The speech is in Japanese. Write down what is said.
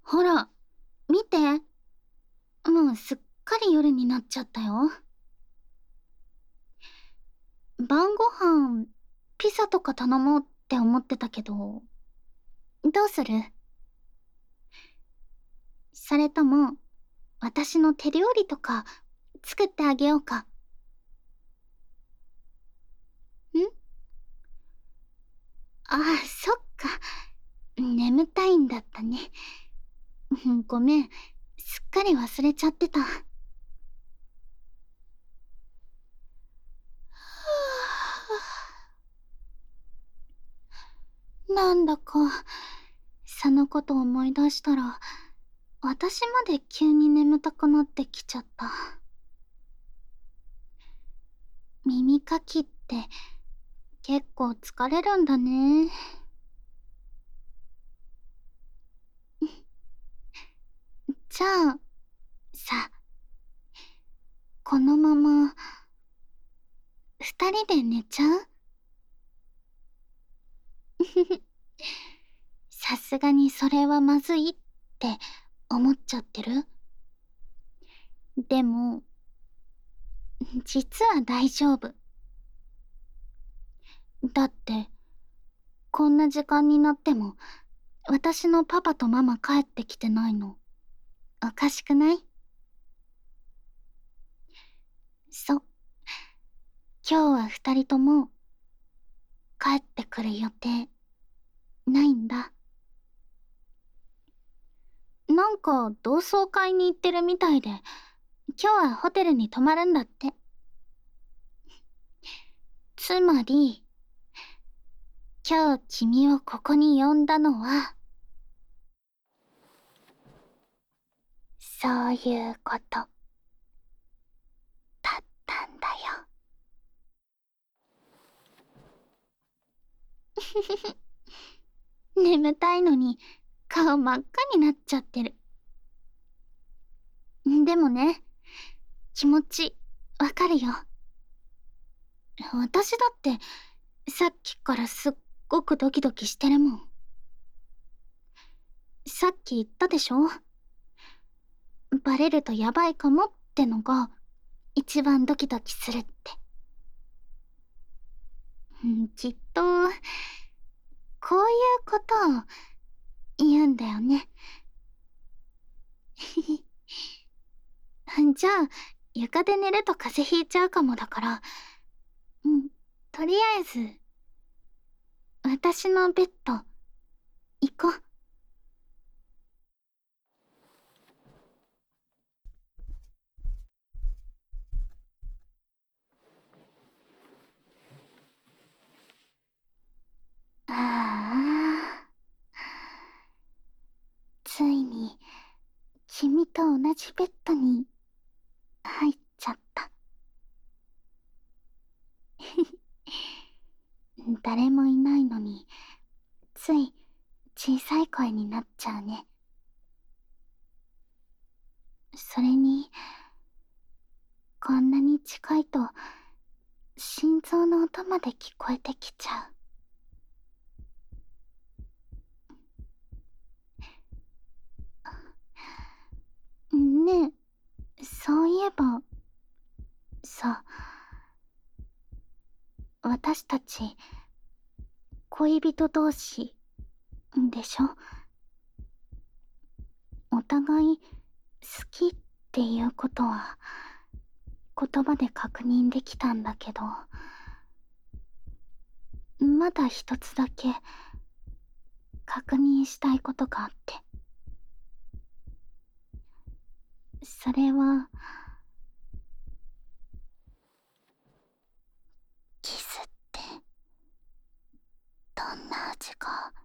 ほら、見て。もうすっかり夜になっちゃったよ。晩ご飯、ピザとか頼もうって思ってたけど、どうする？それとも、私の手料理とか作ってあげようか。ん？ああ、そっか。眠たいんだったね。ごめん。すっかり忘れちゃってた。なんだか、そのこと思い出したら、私まで急に眠たくなってきちゃった。耳かきって結構疲れるんだね。じゃあ、さ、このまま、二人で寝ちゃう？さすがにそれはまずいって思っちゃってる？でも、実は大丈夫。だって、こんな時間になっても、私のパパとママ帰ってきてないの。おかしくない？そう。今日は二人とも、帰ってくる予定、ないんだ。なんか同窓会に行ってるみたいで、今日はホテルに泊まるんだって。つまり、今日君をここに呼んだのは、そういうことだったんだよ。眠たいのに顔真っ赤になっちゃってる。でもね、気持ちわかるよ。私だってさっきからすっごくドキドキしてるもん。さっき言ったでしょ？バレるとやばいかもってのが一番ドキドキするって。きっとこういうことを言うんだよね。じゃあ床で寝ると風邪ひいちゃうかもだから、とりあえず私のベッド行こう。ああ、ついに君と同じベッドに入っちゃった。誰もいないのについ小さい声になっちゃうね。それにこんなに近いと心臓の音まで聞こえてきちゃう。ねえ、そういえばさ、私たち恋人同士でしょ？お互い好きっていうことは言葉で確認できたんだけど、まだ一つだけ確認したいことがあって。それはキスってどんな味か